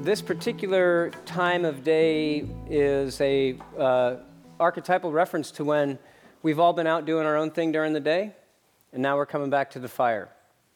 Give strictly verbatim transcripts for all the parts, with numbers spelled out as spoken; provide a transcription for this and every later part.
this particular time of day is a uh, archetypal reference to when we've all been out doing our own thing during the day, and now we're coming back to the fire.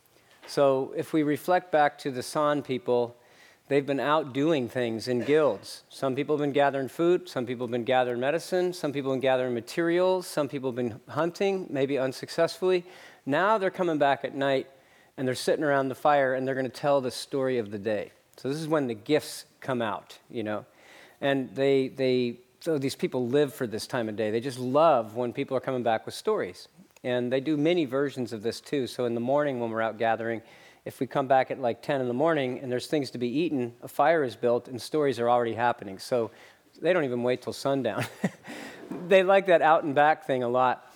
So if we reflect back to the San people, they've been out doing things in guilds. Some people have been gathering food, some people have been gathering medicine, some people have been gathering materials, some people have been hunting, maybe unsuccessfully. Now they're coming back at night, and they're sitting around the fire, and they're going to tell the story of the day. So this is when the gifts come out, you know. And they, they, so these people live for this time of day. They just love when people are coming back with stories. And they do many versions of this too. So in the morning when we're out gathering, if we come back at like ten in the morning and there's things to be eaten, a fire is built and stories are already happening. So they don't even wait till sundown. They like that out and back thing a lot.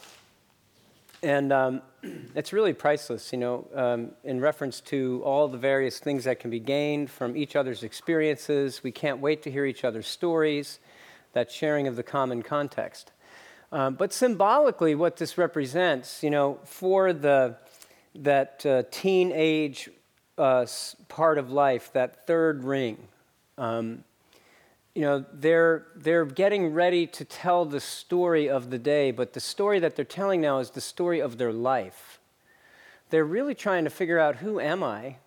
And um, it's really priceless, you know, um, in reference to all the various things that can be gained from each other's experiences. We can't wait to hear each other's stories, that sharing of the common context. Um, but symbolically, what this represents, you know, for the that uh, teenage uh, part of life, that third ring, um, you know, they're they're getting ready to tell the story of the day, but the story that they're telling now is the story of their life. They're really trying to figure out, who am I,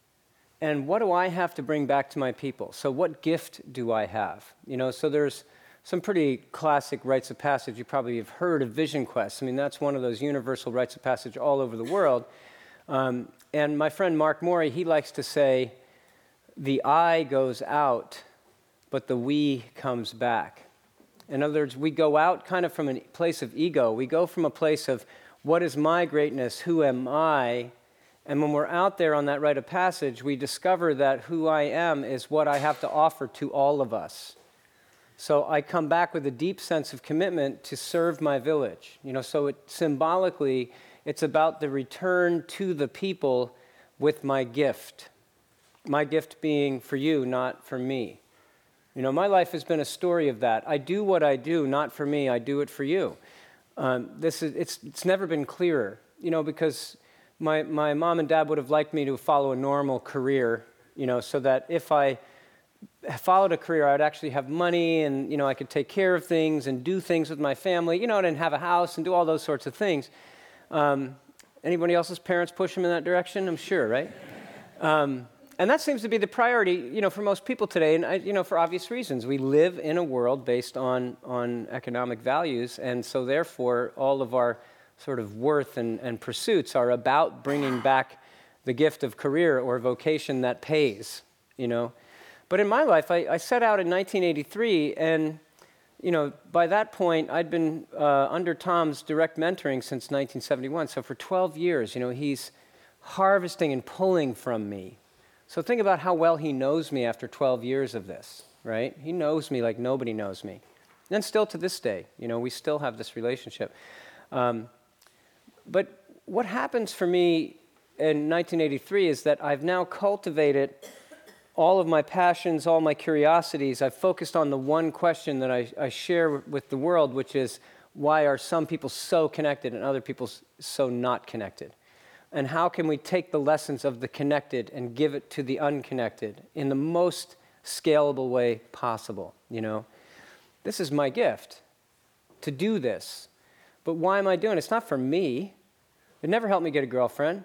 and what do I have to bring back to my people? So what gift do I have? You know, so there's some pretty classic rites of passage. You probably have heard of Vision Quest. I mean, that's one of those universal rites of passage all over the world. Um, and my friend Mark Morey, he likes to say, the I goes out, but the we comes back. In other words, we go out kind of from a place of ego. We go from a place of, what is my greatness? Who am I? And when we're out there on that rite of passage, we discover that who I am is what I have to offer to all of us. So I come back with a deep sense of commitment to serve my village. You know, so it, symbolically, it's about the return to the people with my gift. My gift being for you, not for me. You know, my life has been a story of that. I do what I do, not for me, I do it for you. Um, this is, it's, it's never been clearer, you know, because my, my mom and dad would have liked me to follow a normal career, you know, so that if I followed a career, I would actually have money and, you know, I could take care of things and do things with my family, you know, and have a house and do all those sorts of things. Um, anybody else's parents push them in that direction? I'm sure, right? Um, and that seems to be the priority, you know, for most people today, and, I, you know, for obvious reasons. We live in a world based on, on economic values, and so therefore all of our sort of worth and, and pursuits are about bringing back the gift of career or vocation that pays, you know. But in my life, I, I set out in nineteen eighty-three, and, you know, by that point, I'd been uh, under Tom's direct mentoring since nineteen seventy-one. So for twelve years, you know, he's harvesting and pulling from me. So think about how well he knows me after twelve years of this, right? He knows me like nobody knows me. And still to this day, you know, we still have this relationship. Um, but what happens for me in nineteen eighty-three is that I've now cultivated all of my passions, all my curiosities. I've focused on the one question that I, I share with the world, which is, why are some people so connected and other people so not connected? And how can we take the lessons of the connected and give it to the unconnected in the most scalable way possible, you know? This is my gift, to do this. But why am I doing it? It's not for me. It never helped me get a girlfriend.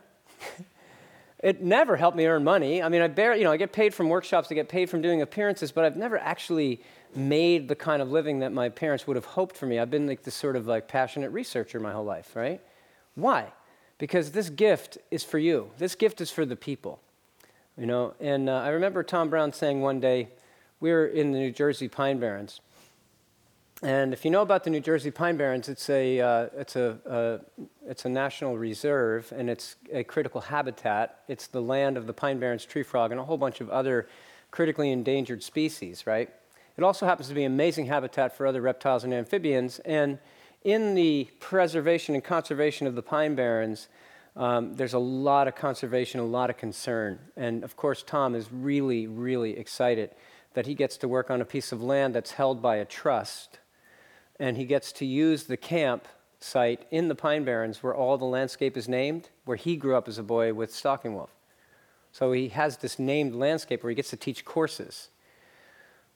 It never helped me earn money. I mean, I barely, you know, I get paid from workshops, I get paid from doing appearances, but I've never actually made the kind of living that my parents would have hoped for me. I've been like this sort of like passionate researcher my whole life, right? Why? Because this gift is for you. This gift is for the people, you know? And uh, I remember Tom Brown saying one day, we were in the New Jersey Pine Barrens. And if you know about the New Jersey Pine Barrens, it's a uh, it's a uh, it's a national reserve, and it's a critical habitat. It's the land of the Pine Barrens tree frog and a whole bunch of other critically endangered species, right? It also happens to be amazing habitat for other reptiles and amphibians. And in the preservation and conservation of the Pine Barrens, um, there's a lot of conservation, a lot of concern. And of course, Tom is really, really excited that he gets to work on a piece of land that's held by a trust. And he gets to use the camp site in the Pine Barrens where all the landscape is named, where he grew up as a boy with Stalking Wolf. So he has this named landscape where he gets to teach courses.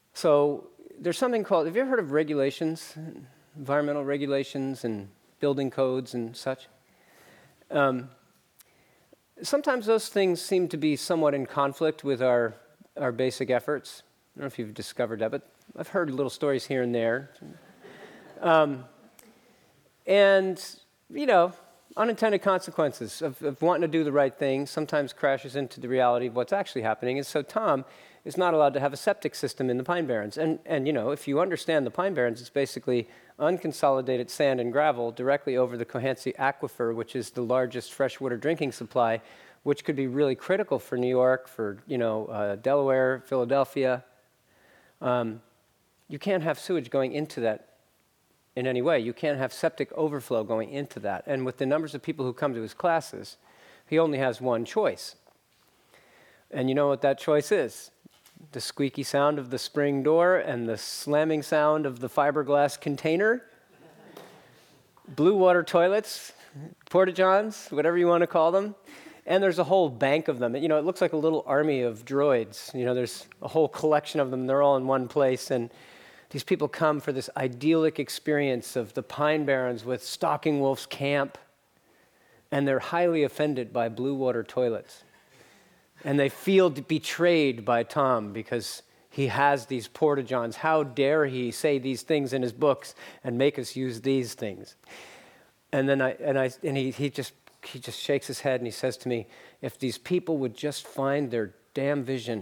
So there's something called, have you ever heard of regulations, environmental regulations and building codes and such? Um, sometimes those things seem to be somewhat in conflict with our, our basic efforts. I don't know if you've discovered that, but I've heard little stories here and there. Um, and, you know, unintended consequences of, of wanting to do the right thing sometimes crashes into the reality of what's actually happening. And so Tom is not allowed to have a septic system in the Pine Barrens. And, and you know, if you understand the Pine Barrens, it's basically unconsolidated sand and gravel directly over the Cohansey Aquifer, which is the largest freshwater drinking supply, which could be really critical for New York, for, you know, uh, Delaware, Philadelphia. Um, you can't have sewage going into that in any way. You can't have septic overflow going into that. And with the numbers of people who come to his classes, he only has one choice. And you know what that choice is? The squeaky sound of the spring door and the slamming sound of the fiberglass container, blue water toilets, porta-johns, whatever you want to call them. And there's a whole bank of them. You know, it looks like a little army of droids. You know, there's a whole collection of them. They're all in one place. And these people come for this idyllic experience of the Pine Barrens with Stalking Wolf's camp. And they're highly offended by blue water toilets. And they feel betrayed by Tom because he has these porta-johns. How dare he say these things in his books and make us use these things? And then I and I and he he just he just shakes his head and he says to me, if these people would just find their damn vision,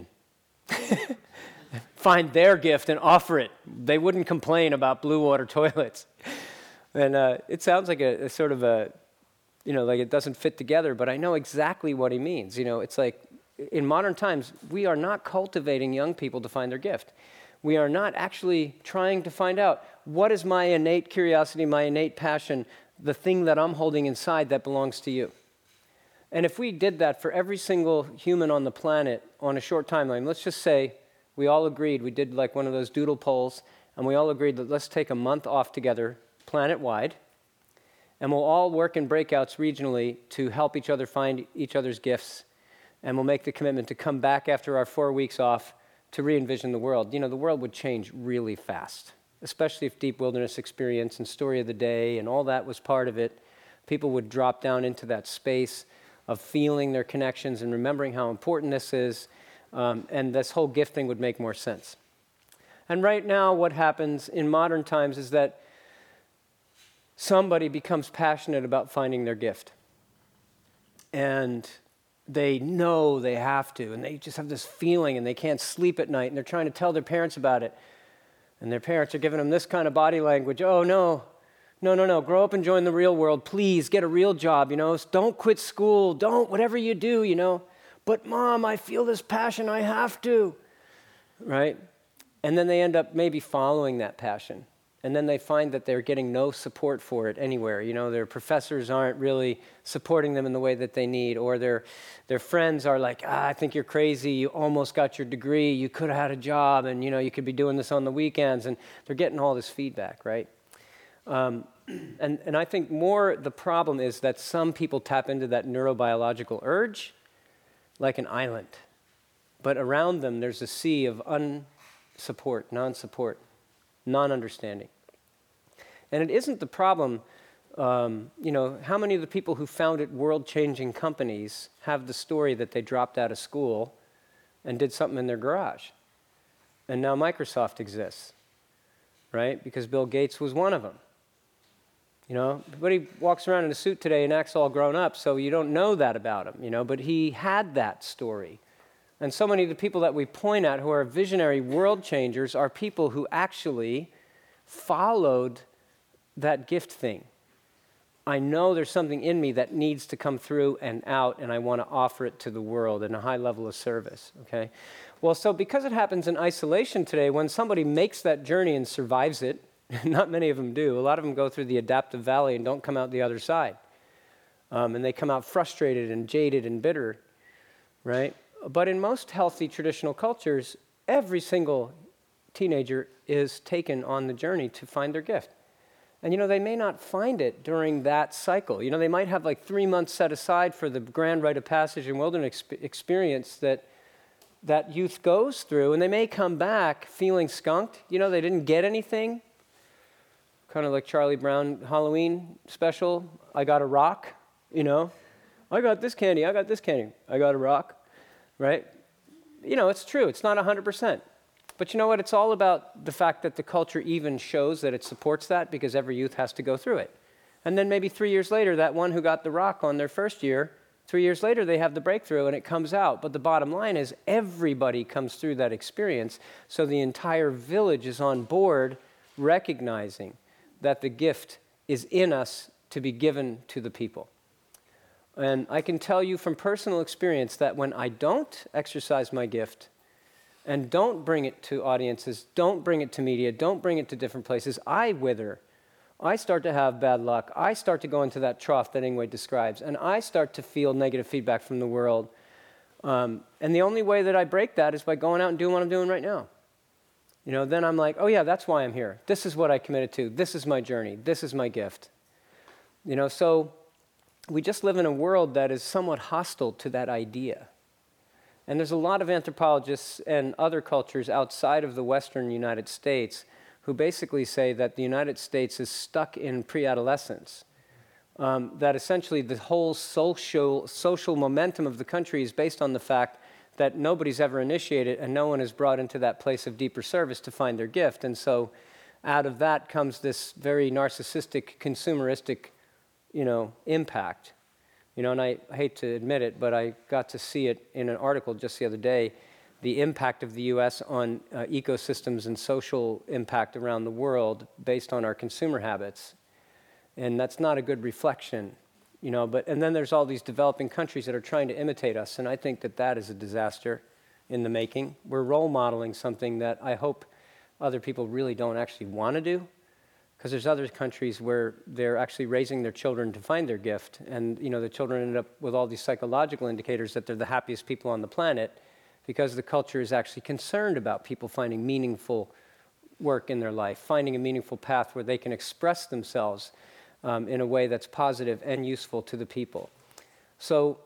find their gift and offer it, they wouldn't complain about blue water toilets. And uh, it sounds like a, a sort of a, you know, like it doesn't fit together, but I know exactly what he means. You know, it's like, in modern times, we are not cultivating young people to find their gift. We are not actually trying to find out, what is my innate curiosity, my innate passion, the thing that I'm holding inside that belongs to you? And if we did that for every single human on the planet on a short timeline, let's just say we all agreed, we did like one of those doodle polls, and we all agreed that let's take a month off together, planet-wide, and we'll all work in breakouts regionally to help each other find each other's gifts. And we'll make the commitment to come back after our four weeks off to re-envision the world. You know, the world would change really fast, especially if Deep Wilderness Experience and Story of the Day and all that was part of it. People would drop down into that space of feeling their connections and remembering how important this is, um, and this whole gift thing would make more sense. And right now, what happens in modern times is that somebody becomes passionate about finding their gift. And they know they have to, and they just have this feeling, and they can't sleep at night, and they're trying to tell their parents about it. And their parents are giving them this kind of body language. Oh, no, no, no, no, grow up and join the real world. Please, get a real job, you know. Don't quit school. Don't, whatever you do, you know. But, Mom, I feel this passion. I have to, right? And then they end up maybe following that passion. And then they find that they're getting no support for it anywhere. You know, their professors aren't really supporting them in the way that they need, or their their friends are like, ah, I think you're crazy. You almost got your degree. You could have had a job, and, you know, you could be doing this on the weekends. And they're getting all this feedback, right? Um, and, and I think more the problem is that some people tap into that neurobiological urge like an island. But around them, there's a sea of unsupport, non-support, non-understanding. And it isn't the problem, um, you know, how many of the people who founded world-changing companies have the story that they dropped out of school and did something in their garage? And now Microsoft exists, right? Because Bill Gates was one of them. You know, everybody walks around in a suit today and acts all grown up, so you don't know that about him, you know, but he had that story. And so many of the people that we point at who are visionary world changers are people who actually followed that gift thing. I know there's something in me that needs to come through and out, and I want to offer it to the world in a high level of service, okay? Well, so because it happens in isolation today, when somebody makes that journey and survives it, not many of them do. A lot of them go through the adaptive valley and don't come out the other side. Um, and they come out frustrated and jaded and bitter, right? But in most healthy traditional cultures, every single teenager is taken on the journey to find their gift. And, you know, they may not find it during that cycle. You know, they might have like three months set aside for the grand rite of passage and wilderness exp- experience that that youth goes through, and they may come back feeling skunked. You know, they didn't get anything. Kind of like Charlie Brown Halloween special, I got a rock, you know. I got this candy, I got this candy, I got a rock, right? You know, it's true, it's not one hundred percent. But you know what, it's all about the fact that the culture even shows that it supports that because every youth has to go through it. And then maybe three years later, that one who got the rock on their first year, three years later they have the breakthrough and it comes out. But the bottom line is everybody comes through that experience, so the entire village is on board recognizing that the gift is in us to be given to the people. And I can tell you from personal experience that when I don't exercise my gift and don't bring it to audiences, don't bring it to media, don't bring it to different places, I wither. I start to have bad luck. I start to go into that trough that Yngwie describes, and I start to feel negative feedback from the world. Um, and the only way that I break that is by going out and doing what I'm doing right now. You know, then I'm like, oh yeah, that's why I'm here. This is what I committed to. This is my journey. This is my gift. You know, so we just live in a world that is somewhat hostile to that idea. And there's a lot of anthropologists and other cultures outside of the Western United States who basically say that the United States is stuck in pre-adolescence. Um, that essentially the whole social, social momentum of the country is based on the fact that nobody's ever initiated and no one is brought into that place of deeper service to find their gift. And so out of that comes this very narcissistic, consumeristic, you know, impact. You know, and I hate to admit it, but I got to see it in an article just the other day, the impact of the U S on uh, ecosystems and social impact around the world based on our consumer habits. And that's not a good reflection. You know, but and then there's all these developing countries that are trying to imitate us, and I think that that is a disaster in the making. We're role modeling something that I hope other people really don't actually want to do, because there's other countries where they're actually raising their children to find their gift, and you know, the children end up with all these psychological indicators that they're the happiest people on the planet because the culture is actually concerned about people finding meaningful work in their life, finding a meaningful path where they can express themselves Um, in a way that's positive and useful to the people. So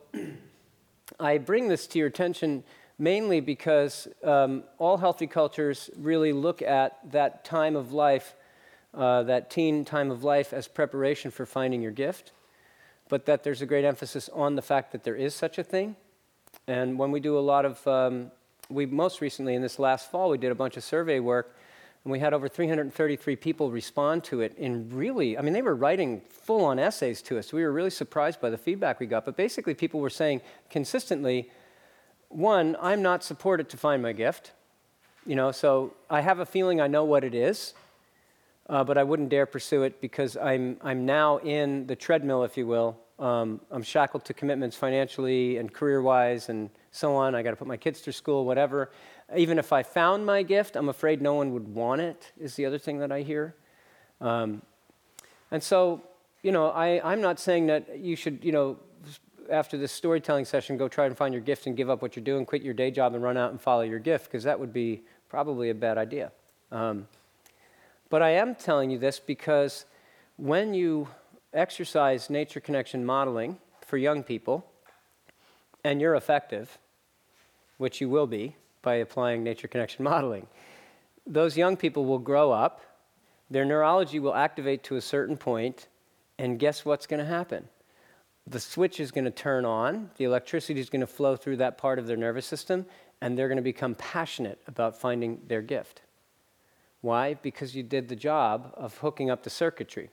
I bring this to your attention mainly because um, all healthy cultures really look at that time of life, uh, that teen time of life, as preparation for finding your gift, but that there's a great emphasis on the fact that there is such a thing. And when we do a lot of, um, we most recently in this last fall, we did a bunch of survey work. And we had over three hundred thirty-three people respond to it in really, I mean, they were writing full-on essays to us. We were really surprised by the feedback we got. But basically, people were saying consistently, one, I'm not supported to find my gift. You know, so I have a feeling I know what it is, uh, but I wouldn't dare pursue it because I'm, I'm now in the treadmill, if you will. Um, I'm shackled to commitments financially and career-wise and so on. I got to put my kids through school, whatever. Even if I found my gift, I'm afraid no one would want it, is the other thing that I hear. Um, and so, you know, I, I'm not saying that you should, you know, after this storytelling session, go try and find your gift and give up what you're doing, quit your day job and run out and follow your gift, because that would be probably a bad idea. Um, but I am telling you this because when you exercise nature connection modeling for young people, and you're effective, which you will be, by applying nature connection modeling, those young people will grow up, their neurology will activate to a certain point, and guess what's going to happen? The switch is going to turn on, the electricity is going to flow through that part of their nervous system, and they're going to become passionate about finding their gift. Why? Because you did the job of hooking up the circuitry.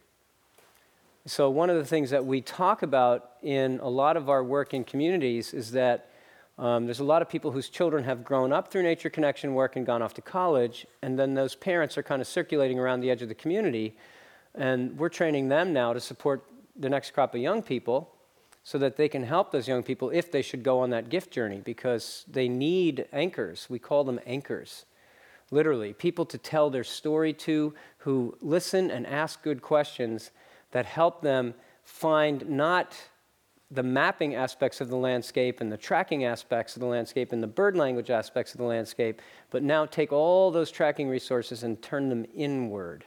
So one of the things that we talk about in a lot of our work in communities is that Um, there's a lot of people whose children have grown up through nature connection work and gone off to college, and then those parents are kind of circulating around the edge of the community, and we're training them now to support the next crop of young people so that they can help those young people if they should go on that gift journey, because they need anchors. We call them anchors, literally, people to tell their story to, who listen and ask good questions that help them find not the mapping aspects of the landscape and the tracking aspects of the landscape and the bird language aspects of the landscape, but now take all those tracking resources and turn them inward.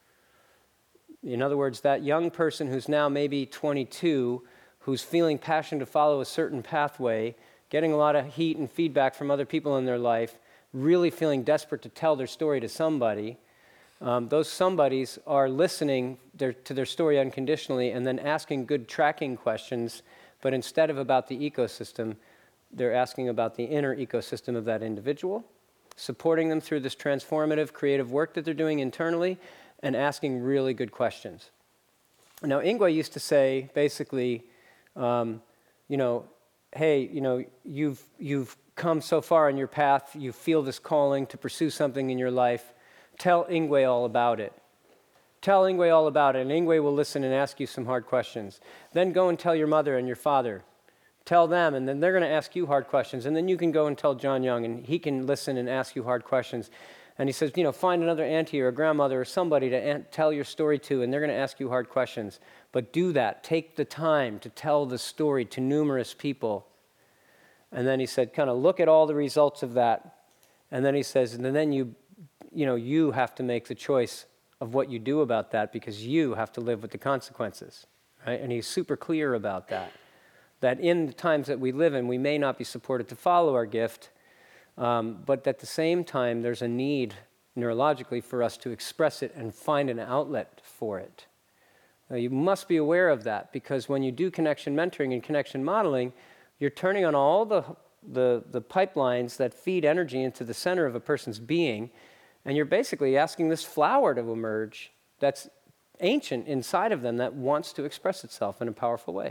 In other words, that young person who's now maybe twenty-two, who's feeling passion to follow a certain pathway, getting a lot of heat and feedback from other people in their life, really feeling desperate to tell their story to somebody. Um, those somebodies are listening their, to their story unconditionally and then asking good tracking questions, but instead of about the ecosystem, they're asking about the inner ecosystem of that individual, supporting them through this transformative, creative work that they're doing internally, and asking really good questions. Now, Yngwie used to say, basically, um, you know, hey, you know, you've you've come so far in your path, you feel this calling to pursue something in your life. Tell Yngwie all about it. Tell Yngwie all about it, and Yngwie will listen and ask you some hard questions. Then go and tell your mother and your father. Tell them, and then they're going to ask you hard questions. And then you can go and tell John Young, and he can listen and ask you hard questions. And he says, you know, find another auntie or a grandmother or somebody to an- tell your story to, and they're going to ask you hard questions. But do that. Take the time to tell the story to numerous people. And then he said, kind of look at all the results of that. And then he says, and then you, you know, you have to make the choice of what you do about that, because you have to live with the consequences, right? And he's super clear about that. That in the times that we live in, we may not be supported to follow our gift, um, but at the same time, there's a need neurologically for us to express it and find an outlet for it. Now, you must be aware of that, because when you do connection mentoring and connection modeling, you're turning on all the, the, the pipelines that feed energy into the center of a person's being, and you're basically asking this flower to emerge that's ancient inside of them that wants to express itself in a powerful way.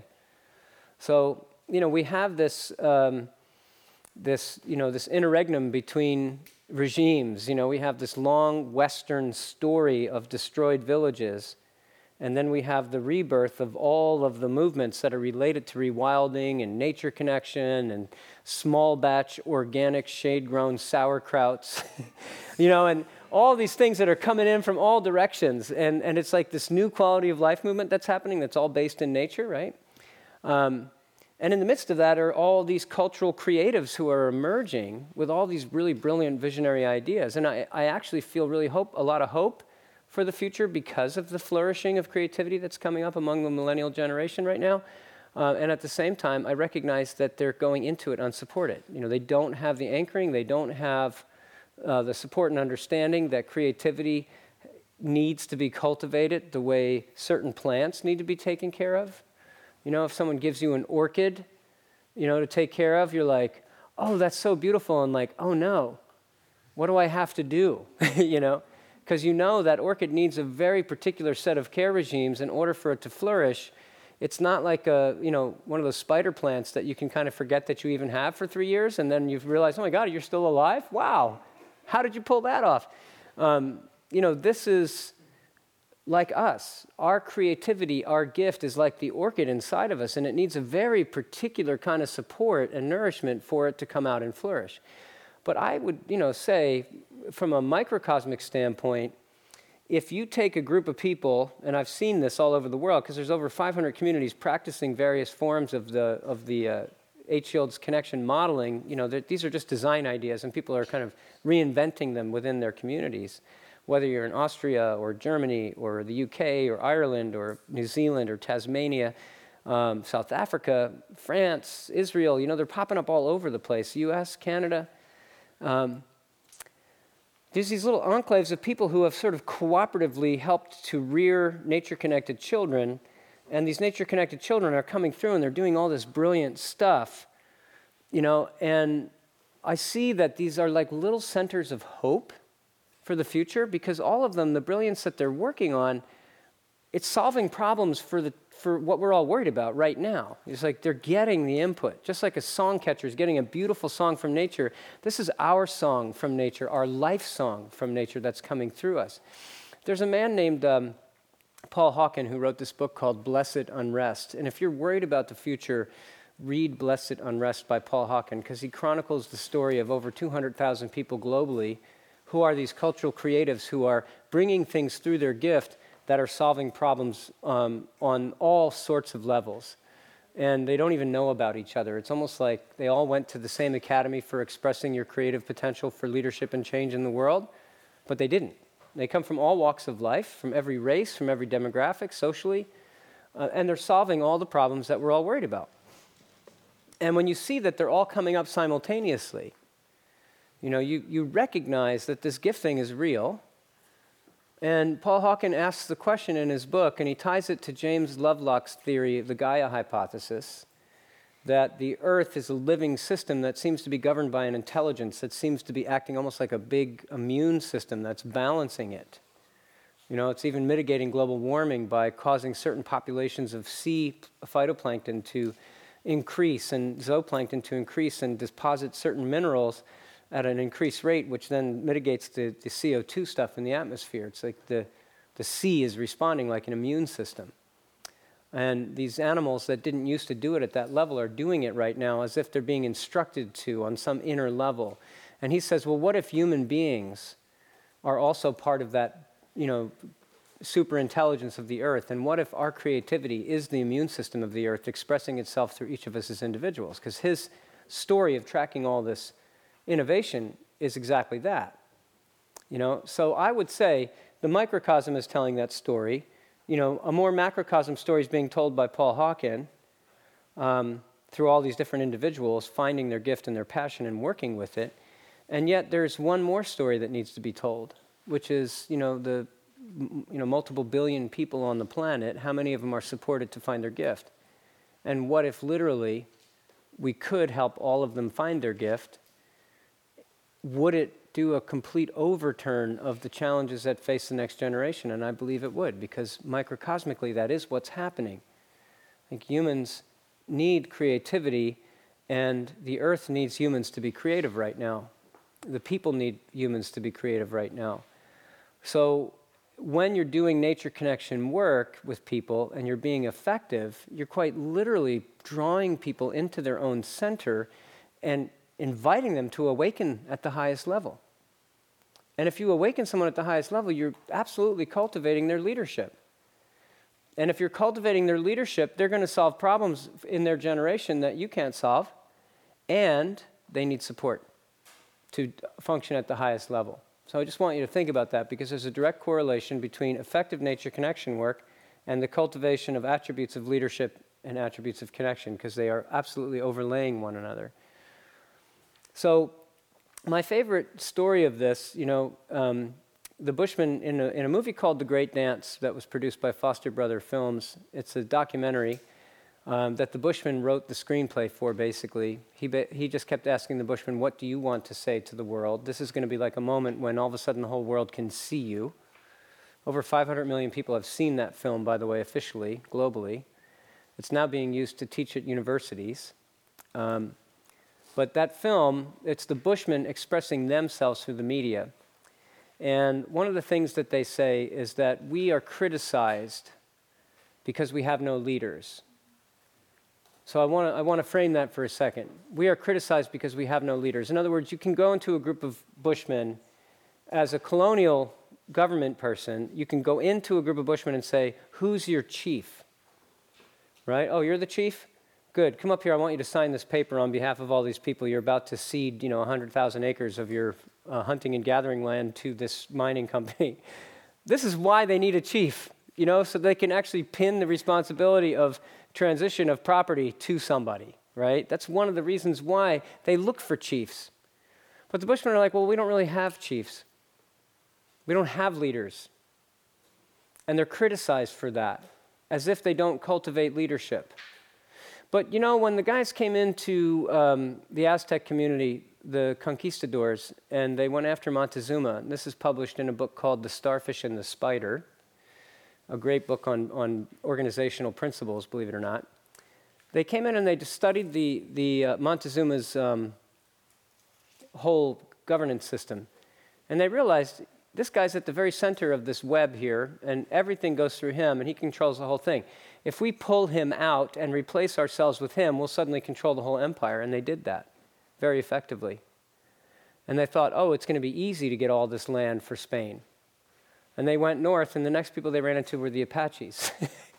So, you know, we have this, um, this, you know, this interregnum between regimes. You know, we have this long Western story of destroyed villages, and then we have the rebirth of all of the movements that are related to rewilding and nature connection and small batch organic shade-grown sauerkrauts, you know, and all these things that are coming in from all directions. And, and it's like this new quality of life movement that's happening that's all based in nature, right? Um, and in the midst of that are all these cultural creatives who are emerging with all these really brilliant visionary ideas. And I, I actually feel really hope, a lot of hope for the future because of the flourishing of creativity that's coming up among the millennial generation right now. Uh, and at the same time, I recognize that they're going into it unsupported. You know, they don't have the anchoring, they don't have uh, the support and understanding that creativity needs to be cultivated the way certain plants need to be taken care of. You know, if someone gives you an orchid, you know, to take care of, you're like, oh, that's so beautiful. And like, oh no, what do I have to do? You know, because you know that orchid needs a very particular set of care regimes in order for it to flourish. It's not like a, you know, one of those spider plants that you can kind of forget that you even have for three years. And then you've realized, oh my God, you're still alive? Wow. How did you pull that off? Um, you know, this is like us. Our creativity, our gift is like the orchid inside of us, and it needs a very particular kind of support and nourishment for it to come out and flourish. But I would, you know, say, from a microcosmic standpoint, if you take a group of people, and I've seen this all over the world, because there's over five hundred communities practicing various forms of the of the uh, H. Shields connection modeling, you know, these are just design ideas, and people are kind of reinventing them within their communities. Whether you're in Austria or Germany or the U K or Ireland or New Zealand or Tasmania, um, South Africa, France, Israel, you know, they're popping up all over the place, U S, Canada. Um, there's these little enclaves of people who have sort of cooperatively helped to rear nature-connected children, and these nature-connected children are coming through and they're doing all this brilliant stuff, you know, and I see that these are like little centers of hope for the future, because all of them, the brilliance that they're working on, it's solving problems for the for what we're all worried about right now. It's like they're getting the input, just like a song catcher is getting a beautiful song from nature. This is our song from nature, our life song from nature that's coming through us. There's a man named um, Paul Hawken who wrote this book called Blessed Unrest. And if you're worried about the future, read Blessed Unrest by Paul Hawken, because he chronicles the story of over two hundred thousand people globally who are these cultural creatives who are bringing things through their gift that are solving problems um, on all sorts of levels. And they don't even know about each other. It's almost like they all went to the same academy for expressing your creative potential for leadership and change in the world, but they didn't. They come from all walks of life, from every race, from every demographic, socially, uh, and they're solving all the problems that we're all worried about. And when you see that they're all coming up simultaneously, you know, you, you recognize that this gift thing is real. And Paul Hawken asks the question in his book, and he ties it to James Lovelock's theory of the Gaia hypothesis, that the Earth is a living system that seems to be governed by an intelligence that seems to be acting almost like a big immune system that's balancing it. You know, it's even mitigating global warming by causing certain populations of sea phytoplankton to increase and zooplankton to increase and deposit certain minerals at an increased rate, which then mitigates the, the C O two stuff in the atmosphere. It's like the, the sea is responding like an immune system. And these animals that didn't used to do it at that level are doing it right now as if they're being instructed to on some inner level. And he says, well, what if human beings are also part of that, you know, super intelligence of the earth? And what if our creativity is the immune system of the earth expressing itself through each of us as individuals? Because his story of tracking all this innovation is exactly that. You know, so I would say the microcosm is telling that story. You know, a more macrocosm story is being told by Paul Hawken um, through all these different individuals finding their gift and their passion and working with it. And yet there's one more story that needs to be told, which is, you know, the you know, multiple billion people on the planet, how many of them are supported to find their gift? And what if literally we could help all of them find their gift? Would it do a complete overturn of the challenges that face the next generation? And I believe it would, because microcosmically that is what's happening. I think humans need creativity, and the earth needs humans to be creative right now. The people need humans to be creative right now. So when you're doing nature connection work with people and you're being effective, you're quite literally drawing people into their own center and inviting them to awaken at the highest level. And if you awaken someone at the highest level, you're absolutely cultivating their leadership. And if you're cultivating their leadership, they're going to solve problems in their generation that you can't solve, and they need support to function at the highest level. So I just want you to think about that, because there's a direct correlation between effective nature connection work and the cultivation of attributes of leadership and attributes of connection, because they are absolutely overlaying one another. So my favorite story of this, you know, um, the Bushmen, in a, in a movie called The Great Dance that was produced by Foster Brother Films, it's a documentary um, that the Bushmen wrote the screenplay for, basically. He, ba- he just kept asking the Bushmen, what do you want to say to the world? This is going to be like a moment when all of a sudden the whole world can see you. Over five hundred million people have seen that film, by the way, officially, globally. It's now being used to teach at universities. Um, But that film, it's the Bushmen expressing themselves through the media. And one of the things that they say is that we are criticized because we have no leaders. So I want to I want to frame that for a second. We are criticized because we have no leaders. In other words, you can go into a group of Bushmen as a colonial government person. You can go into a group of Bushmen and say, who's your chief? Right? Oh, you're the chief? Good, come up here, I want you to sign this paper on behalf of all these people. You're about to cede, you know, one hundred thousand acres of your uh, hunting and gathering land to this mining company. This is why they need a chief, you know, so they can actually pin the responsibility of transition of property to somebody, right? That's one of the reasons why they look for chiefs. But the Bushmen are like, well, we don't really have chiefs. We don't have leaders. And they're criticized for that, as if they don't cultivate leadership. But, you know, when the guys came into um, the Aztec community, the conquistadors, and they went after Montezuma, and this is published in a book called The Starfish and the Spider, a great book on, on organizational principles, believe it or not. They came in and they studied the, the uh, Montezuma's um, whole governance system. And they realized this guy's at the very center of this web here, and everything goes through him, and he controls the whole thing. If we pull him out and replace ourselves with him, we'll suddenly control the whole empire. And they did that very effectively. And they thought, oh, it's going to be easy to get all this land for Spain. And they went north, and the next people they ran into were the Apaches.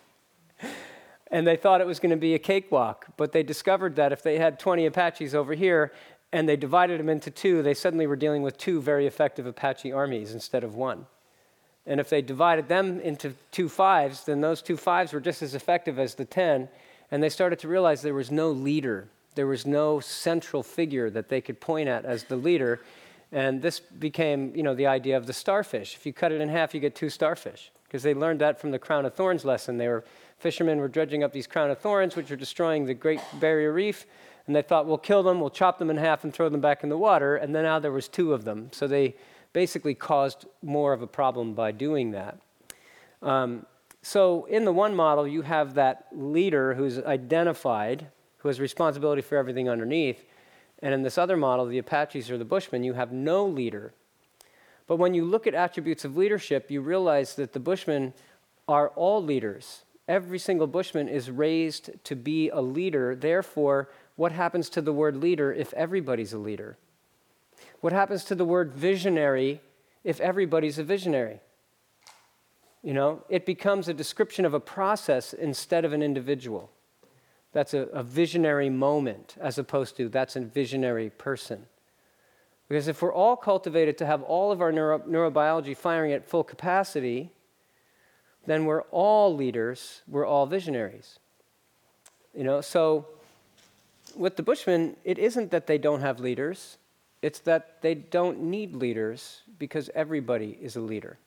And they thought it was going to be a cakewalk. But they discovered that if they had twenty Apaches over here, and they divided them into two, they suddenly were dealing with two very effective Apache armies instead of one. And if they divided them into two fives, then those two fives were just as effective as the ten. And they started to realize there was no leader. There was no central figure that they could point at as the leader. And this became, you know, the idea of the starfish. If you cut it in half, you get two starfish. Because they learned that from the crown of thorns lesson. They were, fishermen were dredging up these crown of thorns, which are destroying the Great Barrier Reef. And they thought, we'll kill them, we'll chop them in half and throw them back in the water. And then now there was two of them. So they basically caused more of a problem by doing that. Um, so in the one model, you have that leader who's identified, who has responsibility for everything underneath. And in this other model, the Apaches or the Bushmen, you have no leader. But when you look at attributes of leadership, you realize that the Bushmen are all leaders. Every single Bushman is raised to be a leader. Therefore, what happens to the word leader if everybody's a leader? What happens to the word visionary if everybody's a visionary? You know, it becomes a description of a process instead of an individual. That's a, a visionary moment as opposed to that's a visionary person. Because if we're all cultivated to have all of our neuro, neurobiology firing at full capacity, then we're all leaders, we're all visionaries. You know, so with the Bushmen, it isn't that they don't have leaders, it's that they don't need leaders because everybody is a leader.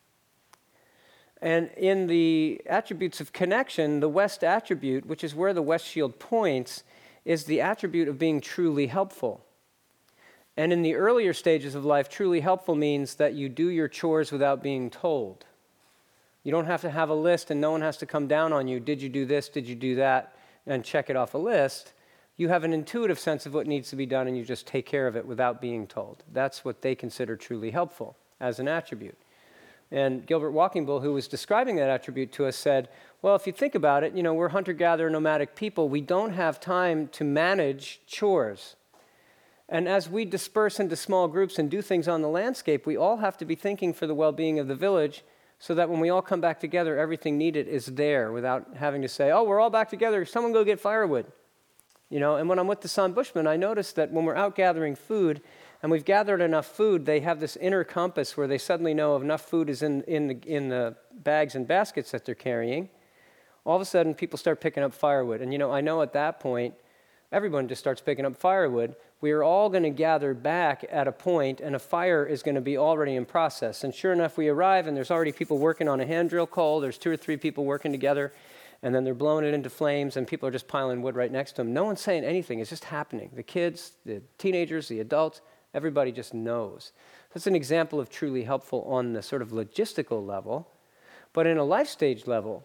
And in the attributes of connection, the West attribute, which is where the West shield points, is the attribute of being truly helpful. And in the earlier stages of life, truly helpful means that you do your chores without being told. You don't have to have a list and no one has to come down on you. Did you do this? Did you do that? And check it off a list. You have an intuitive sense of what needs to be done and you just take care of it without being told. That's what they consider truly helpful as an attribute. And Gilbert Walking Bull, who was describing that attribute to us, said, well, if you think about it, you know, we're hunter-gatherer nomadic people. We don't have time to manage chores. And as we disperse into small groups and do things on the landscape, we all have to be thinking for the well-being of the village so that when we all come back together, everything needed is there without having to say, oh, we're all back together, someone go get firewood. You know, and when I'm with the San Bushmen, I notice that when we're out gathering food and we've gathered enough food, they have this inner compass where they suddenly know enough food is in, in, the, in the bags and baskets that they're carrying. All of a sudden, people start picking up firewood. And, you know, I know at that point, everyone just starts picking up firewood. We are all going to gather back at a point, and a fire is going to be already in process. And sure enough, we arrive, and there's already people working on a hand drill coal. There's two or three people working together, and then they're blowing it into flames, and people are just piling wood right next to them. No one's saying anything. It's just happening. The kids, the teenagers, the adults, everybody just knows. That's an example of truly helpful on the sort of logistical level. But in a life stage level,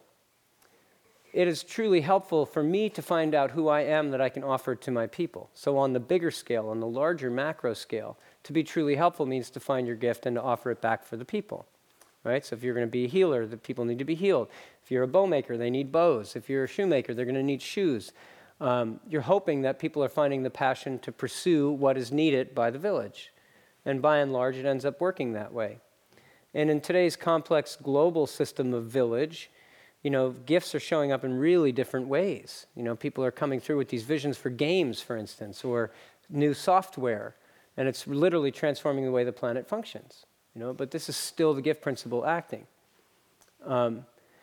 it is truly helpful for me to find out who I am that I can offer to my people. So on the bigger scale, on the larger macro scale, to be truly helpful means to find your gift and to offer it back for the people, right? So if you're going to be a healer, the people need to be healed. If you're a bow maker, they need bows. If you're a shoemaker, they're going to need shoes. Um, you're hoping that people are finding the passion to pursue what is needed by the village. And by and large, it ends up working that way. And in today's complex global system of village, you know, gifts are showing up in really different ways. You know, people are coming through with these visions for games, for instance, or new software, and it's literally transforming the way the planet functions. You know, but this is still the gift principle acting. Um,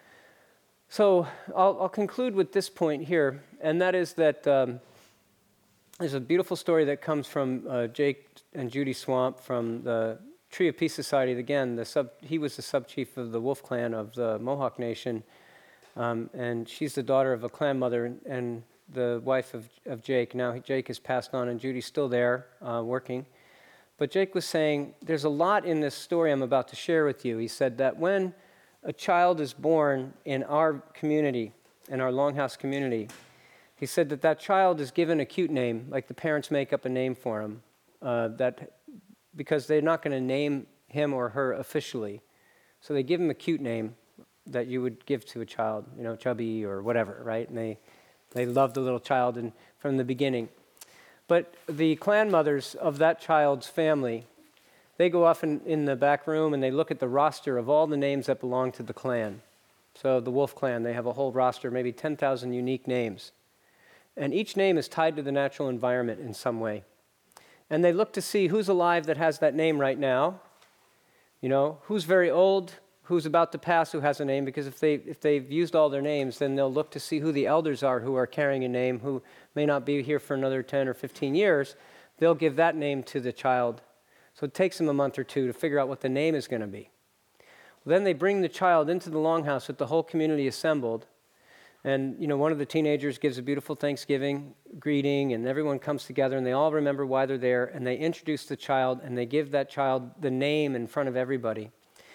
so I'll, I'll conclude with this point here, and that is that um, there's a beautiful story that comes from uh, Jake and Judy Swamp from the Tree of Peace Society. Again, the sub, he was the sub-chief of the Wolf Clan of the Mohawk Nation. Um, and she's the daughter of a clan mother and, and the wife of, of Jake. Now Jake has passed on and Judy's still there uh, working. But Jake was saying, there's a lot in this story I'm about to share with you. He said that when a child is born in our community, in our Longhouse community, he said that that child is given a cute name, like the parents make up a name for him, uh, that because they're not going to name him or her officially. So they give him a cute name that you would give to a child, you know, Chubby or whatever, right? And they, they love the little child and from the beginning. But the clan mothers of that child's family, they go off in, in the back room and they look at the roster of all the names that belong to the clan. So the Wolf Clan, they have a whole roster, maybe ten thousand unique names. And each name is tied to the natural environment in some way. And they look to see who's alive that has that name right now, you know, who's very old, who's about to pass who has a name, because if, they, if they've used all their names, then they'll look to see who the elders are who are carrying a name, who may not be here for another ten or fifteen years. They'll give that name to the child. So it takes them a month or two to figure out what the name is going to be. Then they bring the child into the longhouse with the whole community assembled. And, you know, one of the teenagers gives a beautiful Thanksgiving greeting, and everyone comes together, and they all remember why they're there, and they introduce the child, and they give that child the name in front of everybody.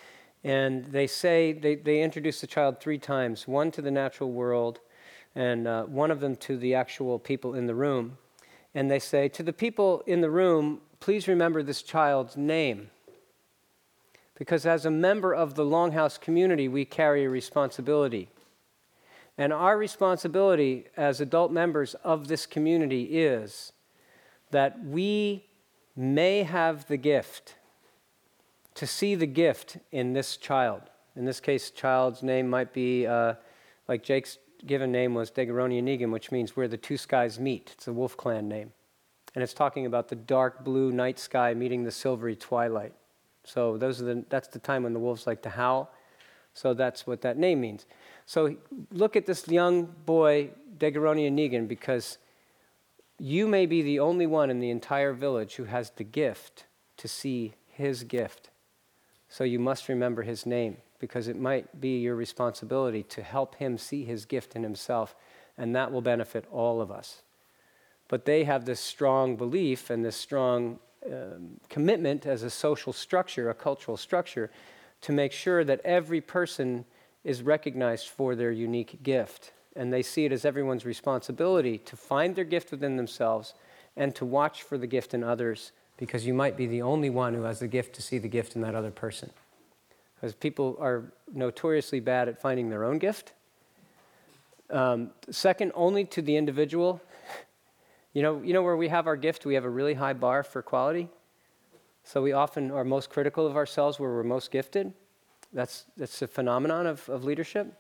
And they say, they, they introduce the child three times, one to the natural world, and uh, one of them to the actual people in the room. And they say, to the people in the room, please remember this child's name. Because as a member of the Longhouse community, we carry a responsibility. And our responsibility as adult members of this community is that we may have the gift to see the gift in this child. In this case, child's name might be, uh, like Jake's given name was Degaronia Negan, which means where the two skies meet. It's a Wolf Clan name. And it's talking about the dark blue night sky meeting the silvery twilight. So those are the, that's the time when the wolves like to howl. So that's what that name means. So look at this young boy, Degaronia Negan, because you may be the only one in the entire village who has the gift to see his gift. So you must remember his name, because it might be your responsibility to help him see his gift in himself, and that will benefit all of us. But they have this strong belief and this strong um, commitment as a social structure, a cultural structure, to make sure that every person is recognized for their unique gift. And they see it as everyone's responsibility to find their gift within themselves and to watch for the gift in others, because you might be the only one who has the gift to see the gift in that other person. Because people are notoriously bad at finding their own gift. Um, second only to the individual. You know, you know where we have our gift, we have a really high bar for quality. So we often are most critical of ourselves where we're most gifted. That's, that's a phenomenon of, of leadership.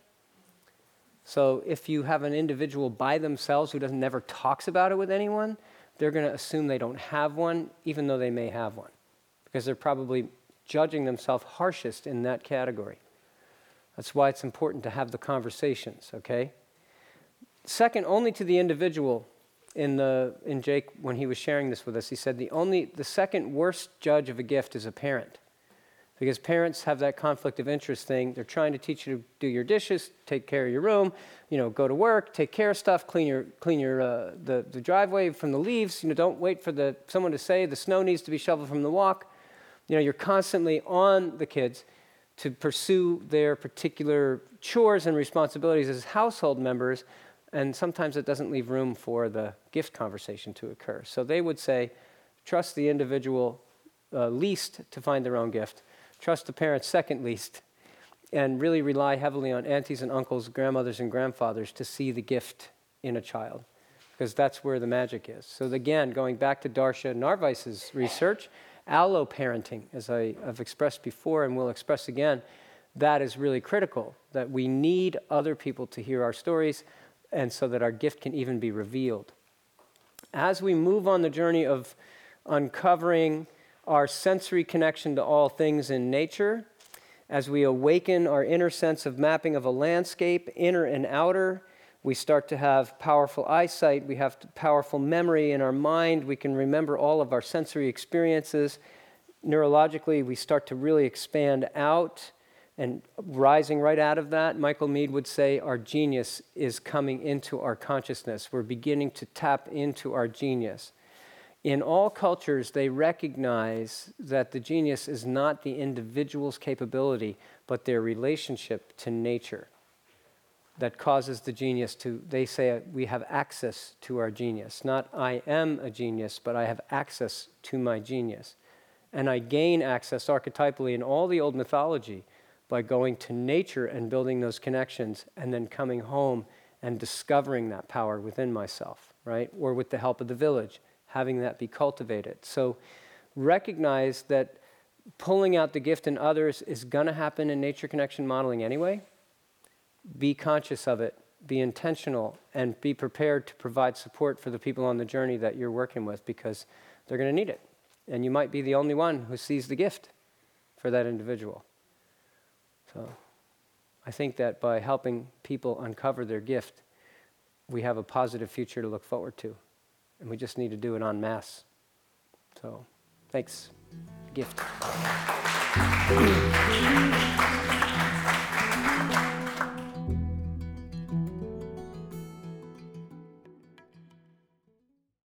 So if you have an individual by themselves who doesn't never talks about it with anyone, they're going to assume they don't have one, even though they may have one, because they're probably judging themselves harshest in that category. That's why it's important to have the conversations, okay? Second only to the individual. In the in Jake, when he was sharing this with us, he said the only the second worst judge of a gift is a parent, because parents have that conflict of interest thing. They're trying to teach you to do your dishes, take care of your room, you know, go to work, take care of stuff, clean your clean your uh, the the driveway from the leaves. You know, don't wait for the someone to say the snow needs to be shoveled from the walk. You know, you're constantly on the kids to pursue their particular chores and responsibilities as household members. And sometimes it doesn't leave room for the gift conversation to occur. So they would say, trust the individual uh, least to find their own gift. Trust the parents second least. And really rely heavily on aunties and uncles, grandmothers and grandfathers to see the gift in a child. Because that's where the magic is. So again, going back to Darsha Narvaez's research, allo-parenting, as I have expressed before and will express again, that is really critical. That we need other people to hear our stories, and so that our gift can even be revealed. As we move on the journey of uncovering our sensory connection to all things in nature, as we awaken our inner sense of mapping of a landscape, inner and outer, we start to have powerful eyesight, we have powerful memory in our mind, we can remember all of our sensory experiences. Neurologically, we start to really expand out. And rising right out of that, Michael Meade would say our genius is coming into our consciousness. We're beginning to tap into our genius. In all cultures, they recognize that the genius is not the individual's capability, but their relationship to nature that causes the genius to, they say we have access to our genius. Not I am a genius, but I have access to my genius. And I gain access archetypally in all the old mythology by going to nature and building those connections, and then coming home and discovering that power within myself, right? Or with the help of the village, having that be cultivated. So recognize that pulling out the gift in others is going to happen in nature connection modeling anyway. Be conscious of it, be intentional, and be prepared to provide support for the people on the journey that you're working with, because they're going to need it. And you might be the only one who sees the gift for that individual. So I think that by helping people uncover their gift, we have a positive future to look forward to. And we just need to do it en masse. So thanks. Gift.